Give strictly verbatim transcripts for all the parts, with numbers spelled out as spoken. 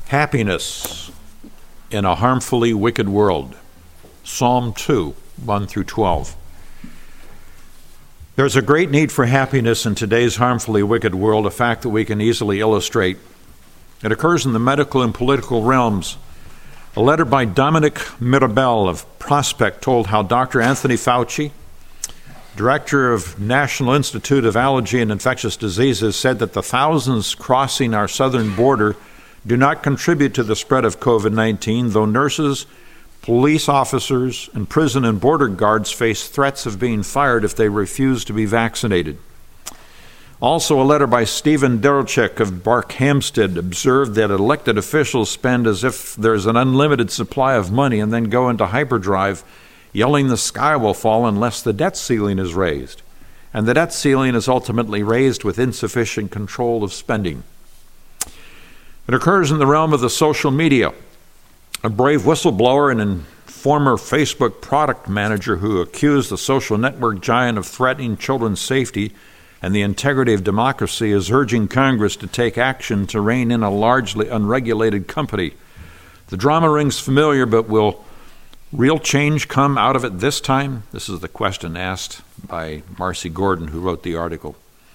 Happiness in a harmfully wicked world. Psalm two, one through twelve. There's a great need for happiness in today's harmfully wicked world, a fact that we can easily illustrate. It occurs in the medical and political realms. A letter by Dominic Mirabel of Prospect told how Doctor Anthony Fauci, director of National Institute of Allergy and Infectious Diseases, said that the thousands crossing our southern border do not contribute to the spread of covid nineteen, though nurses, police officers, and prison and border guards face threats of being fired if they refuse to be vaccinated. Also, a letter by Stephen Derelchik of Barkhamsted observed that elected officials spend as if there's an unlimited supply of money and then go into hyperdrive, yelling the sky will fall unless the debt ceiling is raised. And the debt ceiling is ultimately raised with insufficient control of spending. It occurs in the realm of the social media. A brave whistleblower and former Facebook product manager who accused the social network giant of threatening children's safety and the integrity of democracy is urging Congress to take action to rein in a largely unregulated company. The drama rings familiar, but will real change come out of it this time? This is the question asked by Marcy Gordon, who wrote the article.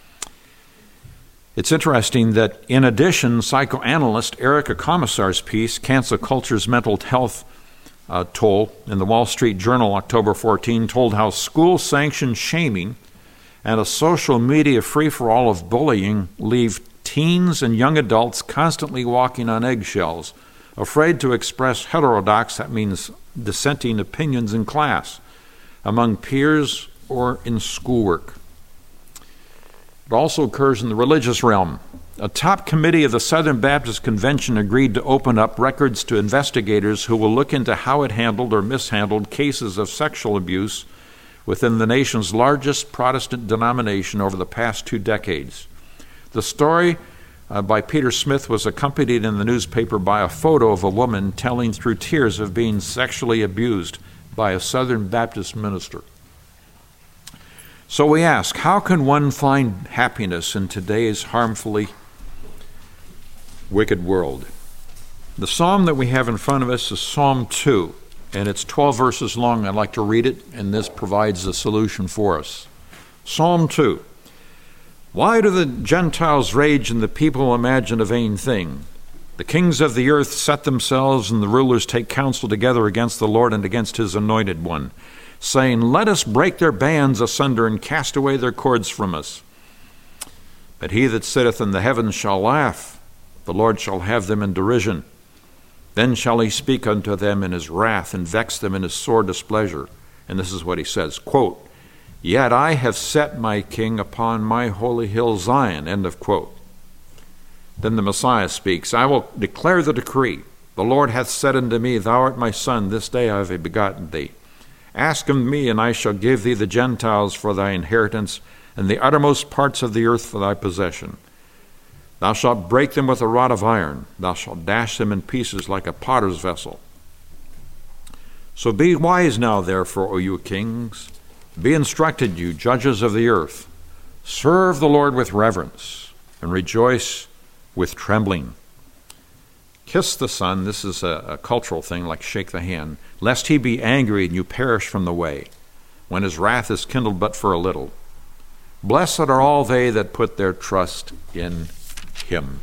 It's interesting that, in addition, psychoanalyst Erica Commissar's piece, Cancel Culture's Mental Health uh, Toll, in the Wall Street Journal, October fourteenth, told how school-sanctioned shaming and a social media free-for-all of bullying leave teens and young adults constantly walking on eggshells, afraid to express heterodox, that means dissenting opinions in class, among peers or in schoolwork. It also occurs in the religious realm. A top committee of the Southern Baptist Convention agreed to open up records to investigators who will look into how it handled or mishandled cases of sexual abuse within the nation's largest Protestant denomination over the past two decades. The story uh, by Peter Smith was accompanied in the newspaper by a photo of a woman telling through tears of being sexually abused by a Southern Baptist minister. So we ask, how can one find happiness in today's harmfully wicked world? The psalm that we have in front of us is Psalm two, and it's twelve verses long. I'd like to read it, and this provides the solution for us. Psalm two. Why do the Gentiles rage and the people imagine a vain thing? The kings of the earth set themselves, and the rulers take counsel together against the Lord and against his anointed one, saying, let us break their bands asunder and cast away their cords from us. But he that sitteth in the heavens shall laugh. The Lord shall have them in derision. Then shall he speak unto them in his wrath and vex them in his sore displeasure. And this is what he says, quote, yet I have set my king upon my holy hill Zion, end of quote. Then the Messiah speaks, I will declare the decree. The Lord hath said unto me, thou art my son, this day I have begotten thee. Ask of me, and I shall give thee the Gentiles for thy inheritance, and the uttermost parts of the earth for thy possession. Thou shalt break them with a rod of iron. Thou shalt dash them in pieces like a potter's vessel. So be wise now, therefore, O you kings. Be instructed, you judges of the earth. Serve the Lord with reverence, and rejoice with trembling. Kiss the Son, this is a, a cultural thing, like shake the hand, lest he be angry and you perish from the way, when his wrath is kindled but for a little. Blessed are all they that put their trust in him.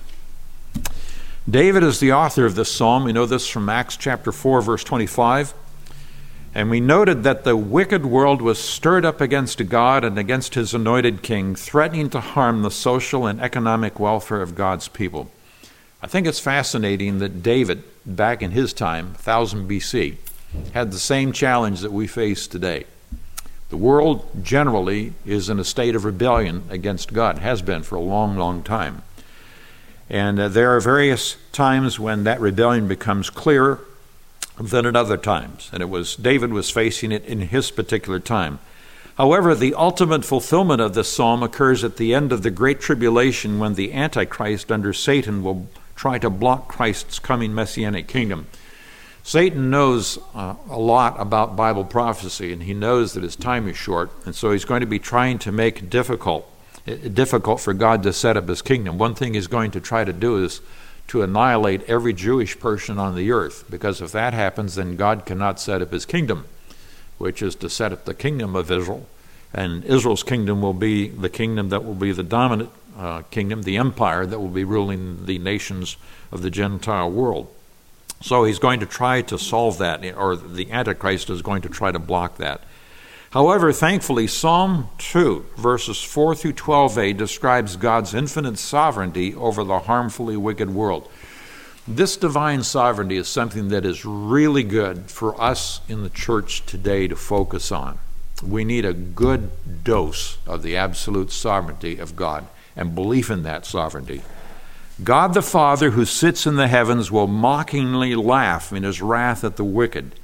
David is the author of this psalm. We know this from Acts chapter four, verse twenty-five. And we noted that the wicked world was stirred up against God and against his anointed king, threatening to harm the social and economic welfare of God's people. I think it's fascinating that David, back in his time, one thousand B C, had the same challenge that we face today. The world generally is in a state of rebellion against God, has been for a long, long time. And uh, there are various times when that rebellion becomes clearer than at other times. And it was David was facing it in his particular time. However, the ultimate fulfillment of this psalm occurs at the end of the Great Tribulation, when the Antichrist under Satan will try to block Christ's coming messianic kingdom. Satan knows uh, a lot about Bible prophecy, and he knows that his time is short, and so he's going to be trying to make it difficult, it difficult for God to set up his kingdom. One thing he's going to try to do is to annihilate every Jewish person on the earth, because if that happens, then God cannot set up his kingdom, which is to set up the kingdom of Israel. And Israel's kingdom will be the kingdom that will be the dominant uh, kingdom, the empire that will be ruling the nations of the Gentile world. So he's going to try to solve that, or the Antichrist is going to try to block that. However, thankfully, Psalm two, verses four through twelve a, describes God's infinite sovereignty over the harmfully wicked world. This divine sovereignty is something that is really good for us in the church today to focus on. We need a good dose of the absolute sovereignty of God and belief in that sovereignty. God the Father, who sits in the heavens, will mockingly laugh in his wrath at the wicked.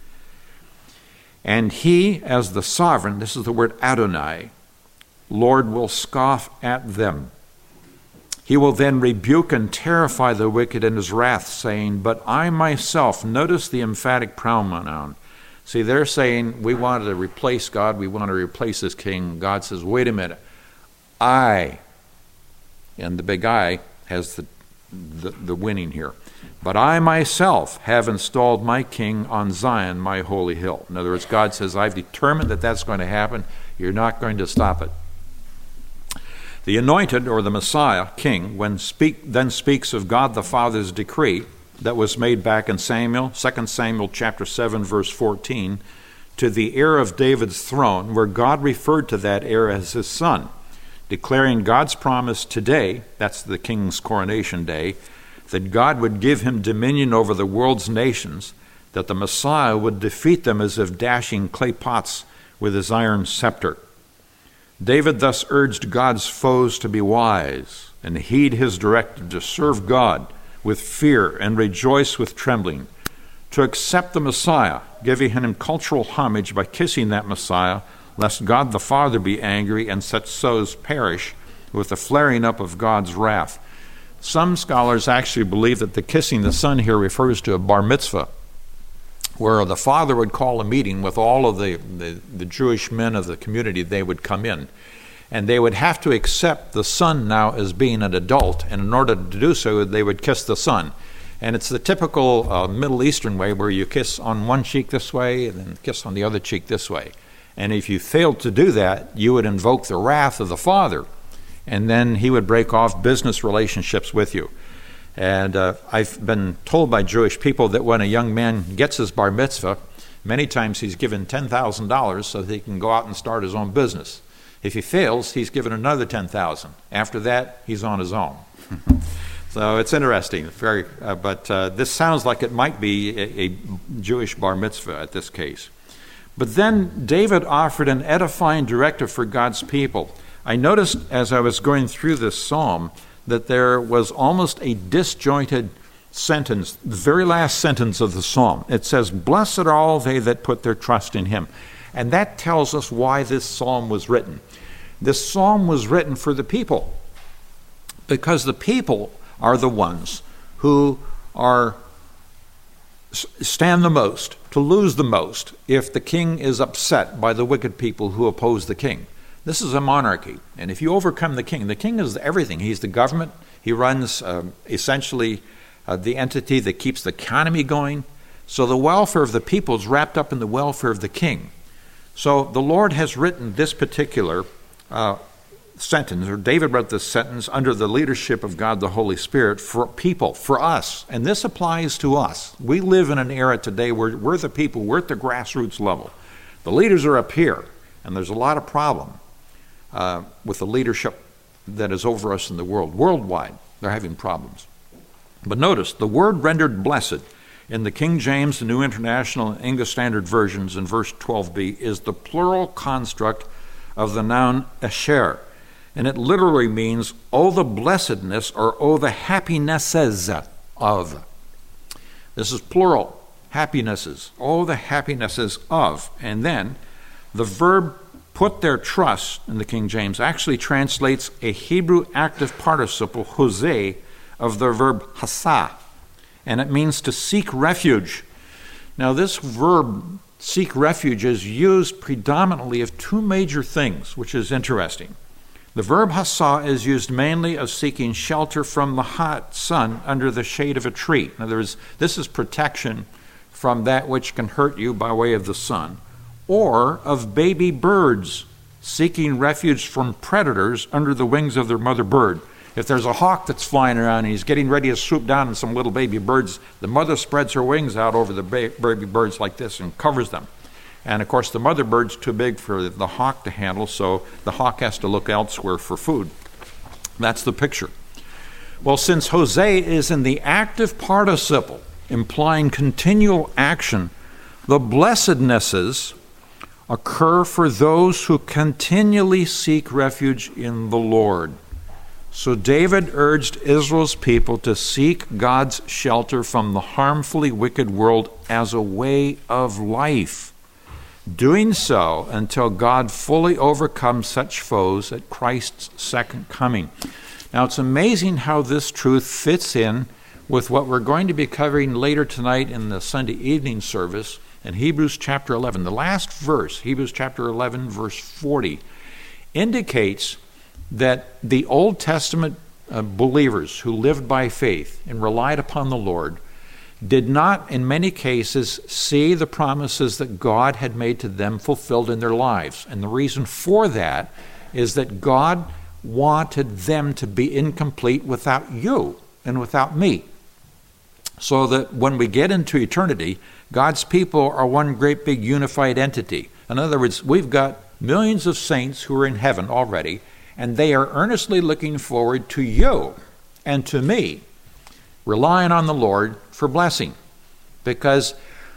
And he, as the sovereign, this is the word Adonai, Lord, will scoff at them. He will then rebuke and terrify the wicked in his wrath, saying, but I myself, notice the emphatic pronoun. See, they're saying, we want to replace God, we want to replace this king. God says, wait a minute, I, and the big I has the, the, the winning here. But I myself have installed my king on Zion, my holy hill. In other words, God says, I've determined that that's going to happen. You're not going to stop it. The anointed, or the Messiah, king, when speak, then speaks of God the Father's decree that was made back in Samuel, Second Samuel chapter seven, verse fourteen, to the heir of David's throne, where God referred to that heir as his son, declaring God's promise today, that's the king's coronation day, that God would give him dominion over the world's nations, that the Messiah would defeat them as if dashing clay pots with his iron scepter. David thus urged God's foes to be wise and heed his directive to serve God with fear and rejoice with trembling, to accept the Messiah, giving him cultural homage by kissing that Messiah, lest God the Father be angry and such souls perish with the flaring up of God's wrath. Some scholars actually believe that the kissing the son here refers to a bar mitzvah, where the father would call a meeting with all of the, the, the Jewish men of the community. They would come in, and they would have to accept the son now as being an adult, and in order to do so, they would kiss the son. And it's the typical uh, Middle Eastern way, where you kiss on one cheek this way and then kiss on the other cheek this way. And if you failed to do that, you would invoke the wrath of the father, and then he would break off business relationships with you. And uh, I've been told by Jewish people that when a young man gets his bar mitzvah, many times he's given ten thousand dollars so that he can go out and start his own business. If he fails, he's given another ten thousand dollars. After that, he's on his own. So it's interesting. Very, uh, but uh, this sounds like it might be a, a Jewish bar mitzvah at this case. But then David offered an edifying directive for God's people. I noticed as I was going through this psalm that there was almost a disjointed sentence, the very last sentence of the psalm. It says, blessed are all they that put their trust in him. And that tells us why this psalm was written. This psalm was written for the people, because the people are the ones who are stand the most, to lose the most, if the king is upset by the wicked people who oppose the king. This is a monarchy, and if you overcome the king, the king is everything. He's the government. He runs uh, essentially uh, the entity that keeps the economy going. So the welfare of the people is wrapped up in the welfare of the king. So the Lord has written this particular uh, sentence, or David wrote this sentence under the leadership of God the Holy Spirit for people, for us. And this applies to us. We live in an era today where we're the people, we're at the grassroots level. The leaders are up here, and there's a lot of problem. Uh, with the leadership that is over us in the world. Worldwide, they're having problems. But notice, the word rendered blessed in the King James, the New International, and English Standard Versions in verse twelve b is the plural construct of the noun asher. And it literally means, oh, the blessedness, or oh, the happinesses of. This is plural, happinesses, oh, the happinesses of. And then the verb put their trust, in the King James, actually translates a Hebrew active participle, hoseh, of the verb hasa, and it means to seek refuge. Now this verb, seek refuge, is used predominantly of two major things, which is interesting. The verb hasa is used mainly of seeking shelter from the hot sun under the shade of a tree. In other words, this is protection from that which can hurt you by way of the sun, or of baby birds seeking refuge from predators under the wings of their mother bird. If there's a hawk that's flying around and he's getting ready to swoop down on some little baby birds, the mother spreads her wings out over the baby birds like this and covers them. And of course, the mother bird's too big for the hawk to handle, so the hawk has to look elsewhere for food. That's the picture. Well, since Hosea is in the active participle, implying continual action, the blessednesses occur for those who continually seek refuge in the Lord. So David urged Israel's people to seek God's shelter from the harmfully wicked world as a way of life, doing so until God fully overcomes such foes at Christ's second coming. Now, it's amazing how this truth fits in with what we're going to be covering later tonight in the Sunday evening service in Hebrews chapter eleven. The last verse, Hebrews chapter eleven, verse forty, indicates that the Old Testament uh, believers who lived by faith and relied upon the Lord did not, in many cases, see the promises that God had made to them fulfilled in their lives. And the reason for that is that God wanted them to be incomplete without you and without me. So that when we get into eternity, God's people are one great big unified entity. In other words, we've got millions of saints who are in heaven already, and they are earnestly looking forward to you and to me, relying on the Lord for blessing, because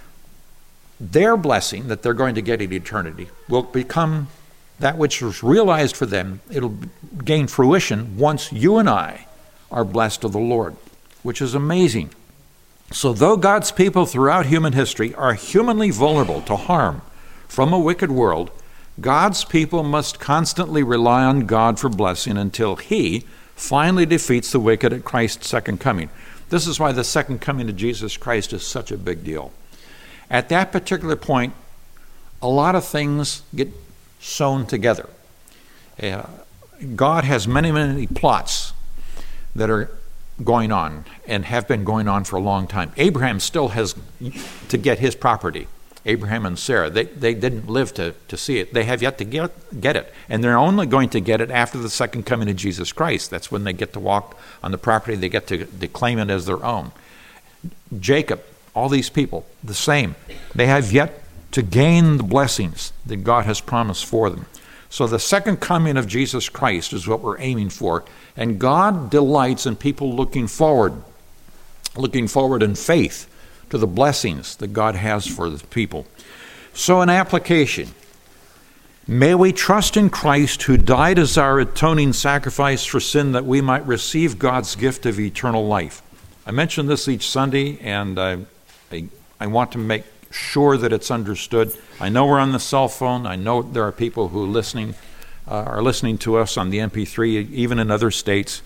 their blessing that they're going to get in eternity will become that which is realized for them. It'll gain fruition once you and I are blessed of the Lord, which is amazing. So though God's people throughout human history are humanly vulnerable to harm from a wicked world, God's people must constantly rely on God for blessing until He finally defeats the wicked at Christ's second coming. This is why the second coming of Jesus Christ is such a big deal. At that particular point, a lot of things get sewn together. Uh, God has many, many plots that are going on and have been going on for a long time. Abraham still has to get his property. Abraham and Sarah, they, they didn't live to, to see it. They have yet to get, get it. And they're only going to get it after the second coming of Jesus Christ. That's when they get to walk on the property. They get to, to claim it as their own. Jacob, all these people, the same. They have yet to gain the blessings that God has promised for them. So the second coming of Jesus Christ is what we're aiming for. And God delights in people looking forward, looking forward in faith to the blessings that God has for the people. So an application. May we trust in Christ, who died as our atoning sacrifice for sin, that we might receive God's gift of eternal life. I mention this each Sunday, and I, I, I want to make sure that it's understood. I know we're on the cell phone. I know there are people who listening uh, are listening to us on the M P three, even in other states.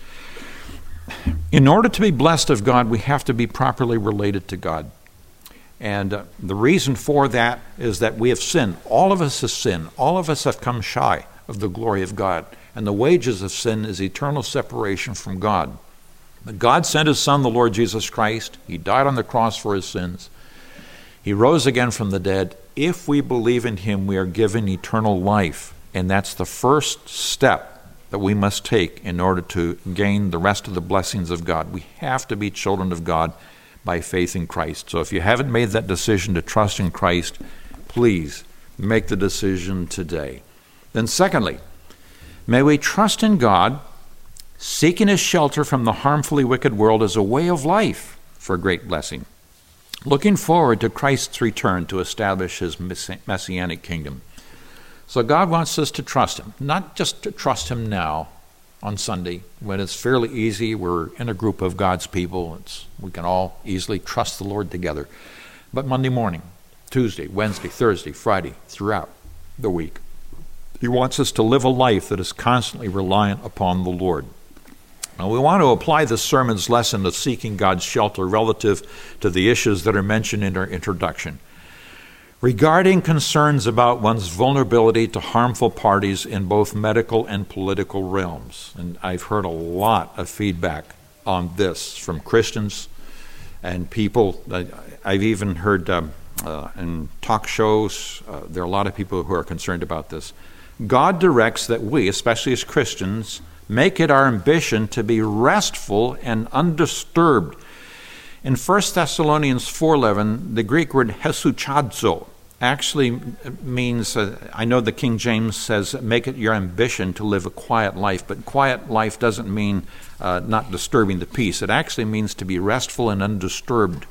In order to be blessed of God, we have to be properly related to God. And uh, the reason for that is that we have sinned. All of us have sinned. All of us have come shy of the glory of God. And the wages of sin is eternal separation from God. But God sent His Son, the Lord Jesus Christ. He died on the cross for His sins. He rose again from the dead. If we believe in Him, we are given eternal life. And that's the first step that we must take in order to gain the rest of the blessings of God. We have to be children of God by faith in Christ. So if you haven't made that decision to trust in Christ, please make the decision today. Then secondly, may we trust in God, seeking His shelter from the harmfully wicked world as a way of life for great blessing, looking forward to Christ's return to establish His messianic kingdom. So God wants us to trust Him, not just to trust Him now on Sunday when it's fairly easy. We're in a group of God's people. It's, we can all easily trust the Lord together. But Monday morning, Tuesday, Wednesday, Thursday, Friday, throughout the week, He wants us to live a life that is constantly reliant upon the Lord. Now, we want to apply this sermon's lesson of seeking God's shelter relative to the issues that are mentioned in our introduction. regarding concerns about one's vulnerability to harmful parties in both medical and political realms. And I've heard a lot of feedback on this from Christians and people. I've even heard um, uh, in talk shows, uh, there are a lot of people who are concerned about this. God directs that we, especially as Christians, make it our ambition to be restful and undisturbed. In First Thessalonians four eleven, the Greek word hesuchadzo actually means, uh, I know the King James says, make it your ambition to live a quiet life, but quiet life doesn't mean uh, not disturbing the peace. It actually means to be restful and undisturbed.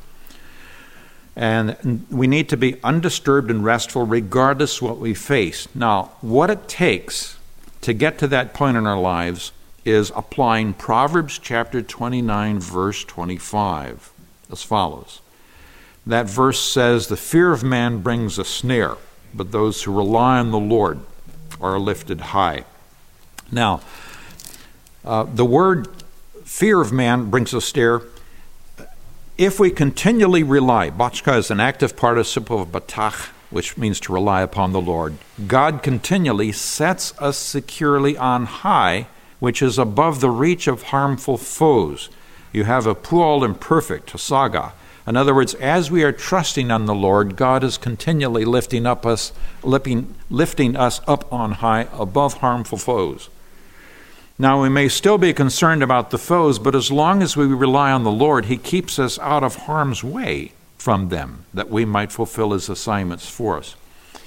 And we need to be undisturbed and restful regardless what we face. Now, what it takes to get to that point in our lives is applying Proverbs chapter twenty-nine, verse twenty-five, as follows. That verse says, the fear of man brings a snare, but those who rely on the Lord are lifted high. Now, uh, the word fear of man brings a snare. If we continually rely, bachka is an active participle of batach, which means to rely upon the Lord. God continually sets us securely on high, which is above the reach of harmful foes. You have a pual imperfect, a saga. In other words, as we are trusting on the Lord, God is continually lifting up us, lifting, lifting us up on high above harmful foes. Now, we may still be concerned about the foes, but as long as we rely on the Lord, He keeps us out of harm's way from them, that we might fulfill His assignments for us.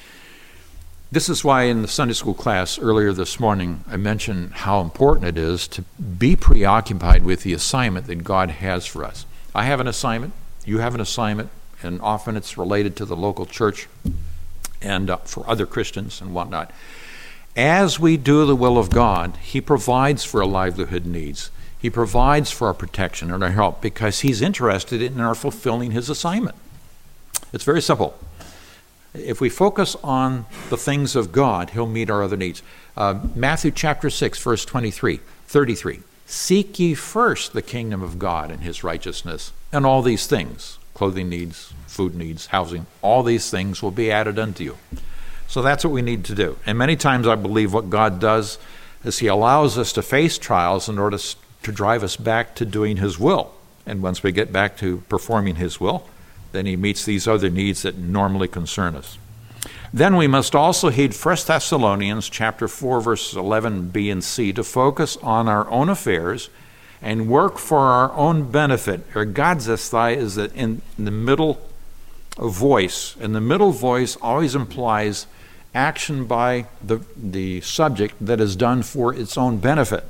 This is why in the Sunday school class earlier this morning, I mentioned how important it is to be preoccupied with the assignment that God has for us. I have an assignment, you have an assignment, and often it's related to the local church and uh, for other Christians and whatnot. As we do the will of God, He provides for our livelihood needs. He provides for our protection and our help because He's interested in our fulfilling His assignment. It's very simple. If we focus on the things of God, He'll meet our other needs. Uh, Matthew chapter six, verse twenty-three, thirty-three. Seek ye first the kingdom of God and His righteousness, and all these things, clothing needs, food needs, housing, all these things will be added unto you. So that's what we need to do. And many times I believe what God does is He allows us to face trials in order to drive us back to doing His will. And once we get back to performing His will, then He meets these other needs that normally concern us. Then we must also heed First Thessalonians chapter four, verses eleven b and c to focus on our own affairs and work for our own benefit. Ergadzesthai is that in the middle voice, and the middle voice always implies action by the, the subject that is done for its own benefit.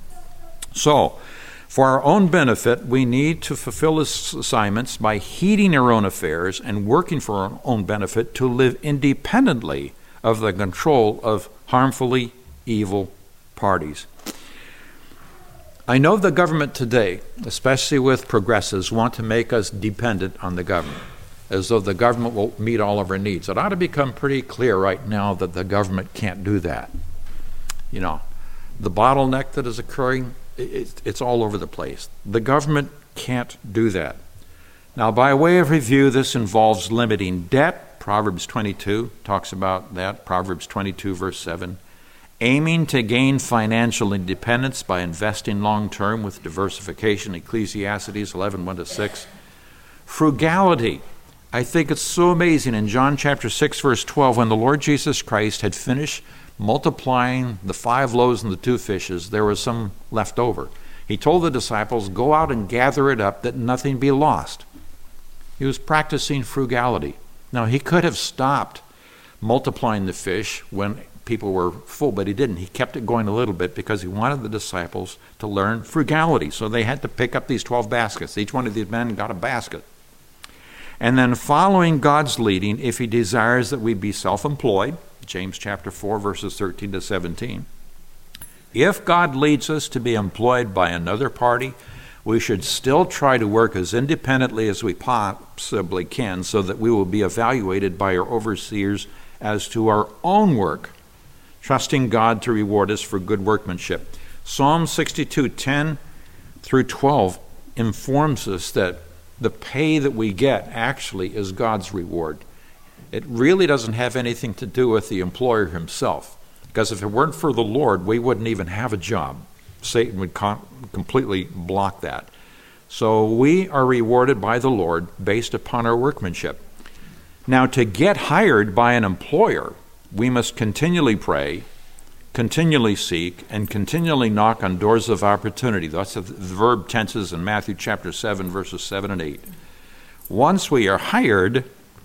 So, for our own benefit, we need to fulfill His assignments by heeding our own affairs and working for our own benefit to live independently of the control of harmfully evil parties. I know the government today, especially with progressives, want to make us dependent on the government, as though the government will meet all of our needs. It ought to become pretty clear right now that the government can't do that. You know, the bottleneck that is occurring, it, it's all over the place. The government can't do that. Now, by way of review, this involves limiting debt. Proverbs twenty-two talks about that. Proverbs twenty-two, verse seven. Aiming to gain financial independence by investing long-term with diversification. Ecclesiastes eleven, one to six. Frugality. I think it's so amazing in John chapter six, verse twelve, when the Lord Jesus Christ had finished multiplying the five loaves and the two fishes, there was some left over. He told the disciples, go out and gather it up that nothing be lost. He was practicing frugality. Now, he could have stopped multiplying the fish when people were full, but he didn't. He kept it going a little bit because he wanted the disciples to learn frugality. So they had to pick up these twelve baskets. Each one of these men got a basket. And then following God's leading, if He desires that we be self-employed, James chapter four, verses thirteen to seventeen. If God leads us to be employed by another party, we should still try to work as independently as we possibly can so that we will be evaluated by our overseers as to our own work, trusting God to reward us for good workmanship. Psalm sixty-two, ten through twelve informs us that the pay that we get actually is God's reward. It really doesn't have anything to do with the employer himself, because if it weren't for the Lord, we wouldn't even have a job. Satan would com- completely block that. So we are rewarded by the Lord based upon our workmanship. Now, to get hired by an employer, we must continually pray, continually seek, and continually knock on doors of opportunity. That's the verb tenses in Matthew chapter seven, verses seven and eight. Once we are hired,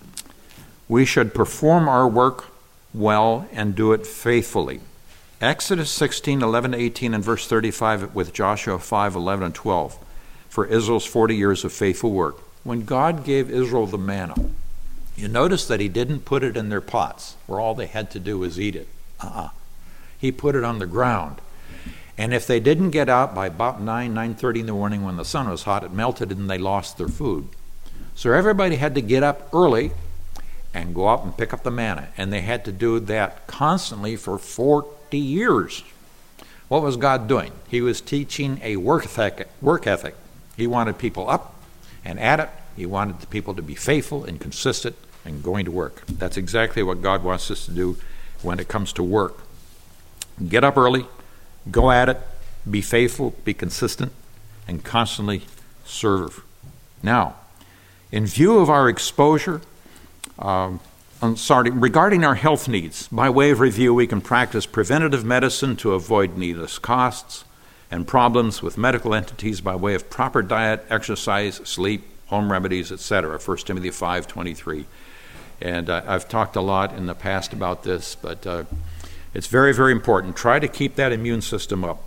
we should perform our work well and do it faithfully. Exodus sixteen, eleven, eighteen, and verse thirty-five with Joshua five, eleven, and twelve for Israel's forty years of faithful work. When God gave Israel the manna, you notice that he didn't put it in their pots where all they had to do was eat it. Uh-uh. He put it on the ground. And if they didn't get out by about nine, nine thirty in the morning when the sun was hot, it melted and they lost their food. So everybody had to get up early and go out and pick up the manna. And they had to do that constantly for forty years. What was God doing? He was teaching a work ethic. Work ethic. He wanted people up and at it. He wanted the people to be faithful and consistent and going to work. That's exactly what God wants us to do when it comes to work. Get up early, go at it, be faithful, be consistent, and constantly serve. Now, in view of our exposure, um, I'm sorry, regarding our health needs, by way of review, we can practice preventative medicine to avoid needless costs and problems with medical entities by way of proper diet, exercise, sleep, home remedies, et cetera. First Timothy five twenty-three. And uh, I've talked a lot in the past about this, but uh, it's very, very important. Try to keep that immune system up.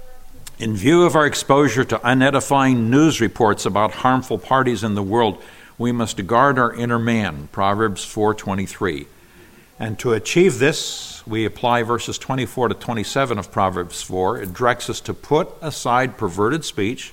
In view of our exposure to unedifying news reports about harmful parties in the world, we must guard our inner man, Proverbs four twenty-three. And to achieve this, we apply verses twenty-four to twenty-seven of Proverbs four. It directs us to put aside perverted speech,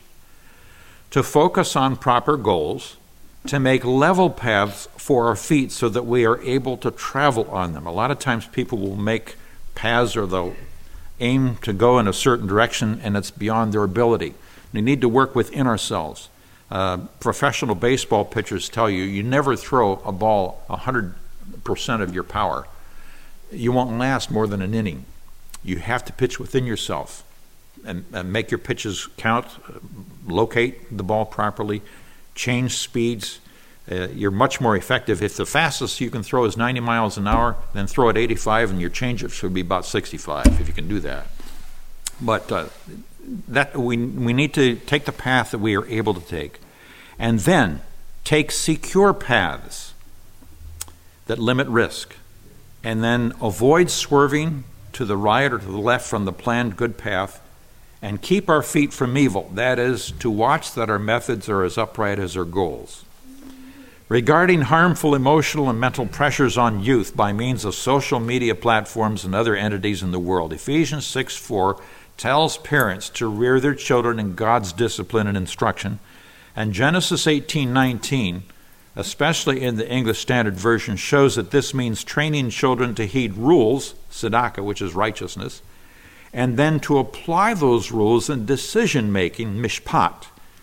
to focus on proper goals, to make level paths for our feet so that we are able to travel on them. A lot of times people will make paths or they'll aim to go in a certain direction and it's beyond their ability. We need to work within ourselves. Uh, professional baseball pitchers tell you, you never throw a ball one hundred percent of your power. You won't last more than an inning. You have to pitch within yourself and, and make your pitches count, uh, locate the ball properly, change speeds. Uh, you're much more effective. If the fastest you can throw is ninety miles an hour, then throw at eighty-five and your changeup should be about sixty-five if you can do that. But uh, that we we need to take the path that we are able to take, and then take secure paths that limit risk, and then avoid swerving to the right or to the left from the planned good path, and keep our feet from evil. That is, to watch that our methods are as upright as our goals. Regarding harmful emotional and mental pressures on youth by means of social media platforms and other entities in the world, Ephesians six four tells parents to rear their children in God's discipline and instruction, and Genesis eighteen nineteen, especially in the English Standard Version, shows that this means training children to heed rules, tzedakah, which is righteousness, and then to apply those rules in decision-making, mishpat,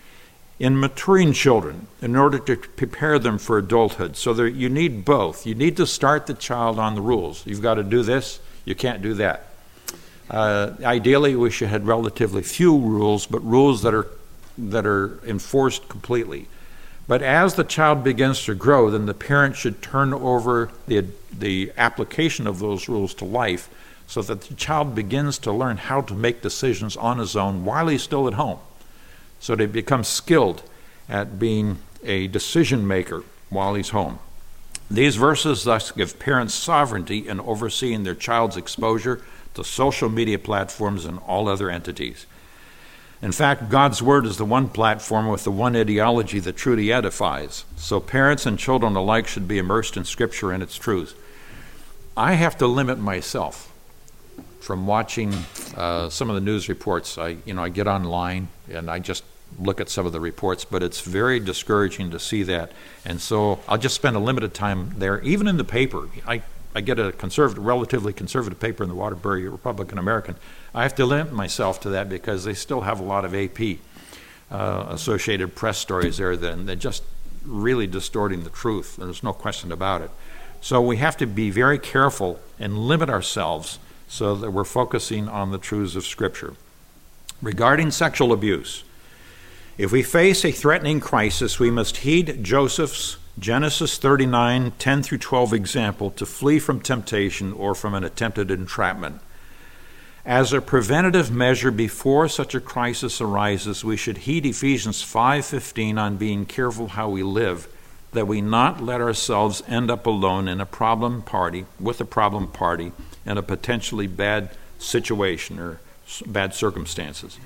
in maturing children in order to prepare them for adulthood. So there, you need both. You need to start the child on the rules. You've got to do this. You can't do that. Uh, ideally, we should have relatively few rules, but rules that are that are enforced completely. But as the child begins to grow, then the parent should turn over the the application of those rules to life so that the child begins to learn how to make decisions on his own while he's still at home, so that he becomes skilled at being a decision maker while he's home. These verses thus give parents sovereignty in overseeing their child's exposure to social media platforms and all other entities. In fact, God's Word is the one platform with the one ideology that truly edifies. So parents and children alike should be immersed in Scripture and its truths. I have to limit myself from watching uh, some of the news reports. I, you know, I get online and I just look at some of the reports, but it's very discouraging to see that. And so I'll just spend a limited time there, even in the paper. I, I get a conservative, relatively conservative paper in the Waterbury Republican American. I have to limit myself to that because they still have a lot of A P, uh, Associated Press stories there that they're just really distorting the truth. There's no question about it. So we have to be very careful and limit ourselves so that we're focusing on the truths of Scripture. Regarding sexual abuse, if we face a threatening crisis, we must heed Joseph's Genesis thirty-nine, ten through twelve example to flee from temptation or from an attempted entrapment. As a preventative measure before such a crisis arises, we should heed Ephesians five fifteen on being careful how we live, that we not let ourselves end up alone in a problem party, with a problem party, in a potentially bad situation or bad circumstances.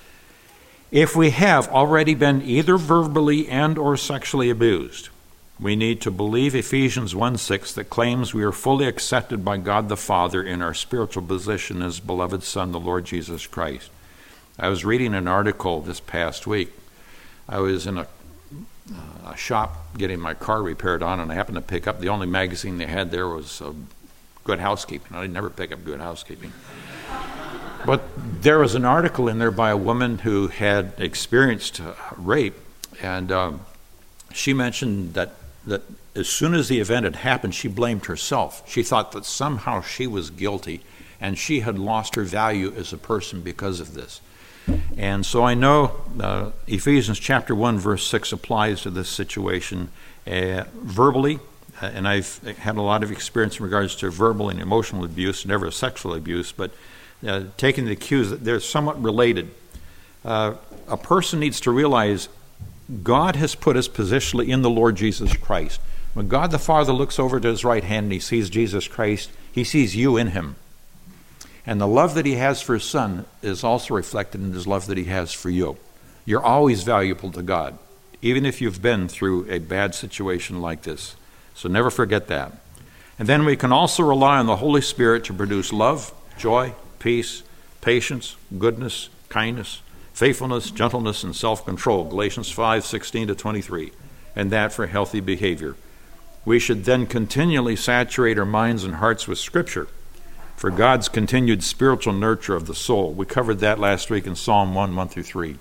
If we have already been either verbally and or sexually abused, we need to believe Ephesians one six that claims we are fully accepted by God the Father in our spiritual position as beloved Son, the Lord Jesus Christ. I was reading an article this past week. I was in a, a shop getting my car repaired on, and I happened to pick up, the only magazine they had there was uh, Good Housekeeping. I never pick up Good Housekeeping. But there was an article in there by a woman who had experienced uh, rape, and um, she mentioned that that as soon as the event had happened, she blamed herself. She thought that somehow she was guilty and she had lost her value as a person because of this. And so I know uh, Ephesians chapter one, verse six applies to this situation uh, verbally, uh, and I've had a lot of experience in regards to verbal and emotional abuse, never sexual abuse, but uh, taking the cues that they're somewhat related. Uh, a person needs to realize God has put us positionally in the Lord Jesus Christ. When God the Father looks over to his right hand and he sees Jesus Christ, he sees you in him. And the love that he has for his Son is also reflected in his love that he has for you. You're always valuable to God, even if you've been through a bad situation like this. So never forget that. And then we can also rely on the Holy Spirit to produce love, joy, peace, patience, goodness, kindness, faithfulness, gentleness, and self-control, Galatians five sixteen to twenty-three, and that for healthy behavior. We should then continually saturate our minds and hearts with Scripture for God's continued spiritual nurture of the soul. We covered that last week in Psalm one, one through three.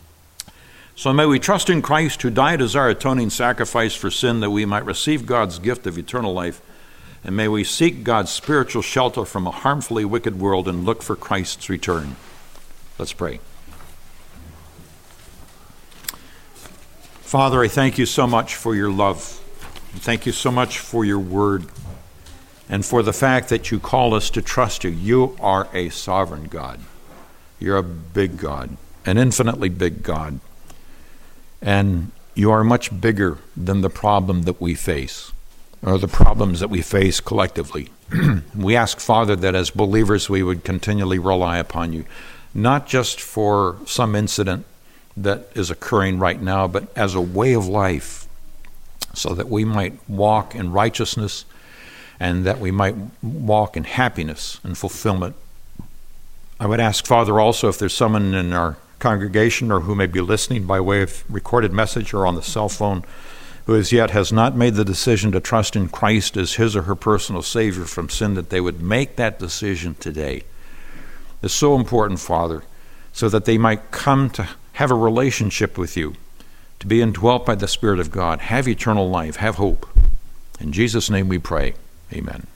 So may we trust in Christ, who died as our atoning sacrifice for sin, that we might receive God's gift of eternal life, and may we seek God's spiritual shelter from a harmfully wicked world and look for Christ's return. Let's pray. Father, I thank you so much for your love. Thank you so much for your word and for the fact that you call us to trust you. You are a sovereign God. You're a big God, an infinitely big God. And you are much bigger than the problem that we face, or the problems that we face collectively. We ask, Father, that as believers we would continually rely upon you, not just for some incident that is occurring right now, but as a way of life, so that we might walk in righteousness and that we might walk in happiness and fulfillment. I would ask, Father, also if there's someone in our congregation or who may be listening by way of recorded message or on the cell phone who as yet has not made the decision to trust in Christ as his or her personal Savior from sin, that they would make that decision today. It's so important, Father, so that they might come to have a relationship with you, to be indwelt by the Spirit of God, have eternal life, have hope. In Jesus' name we pray. Amen.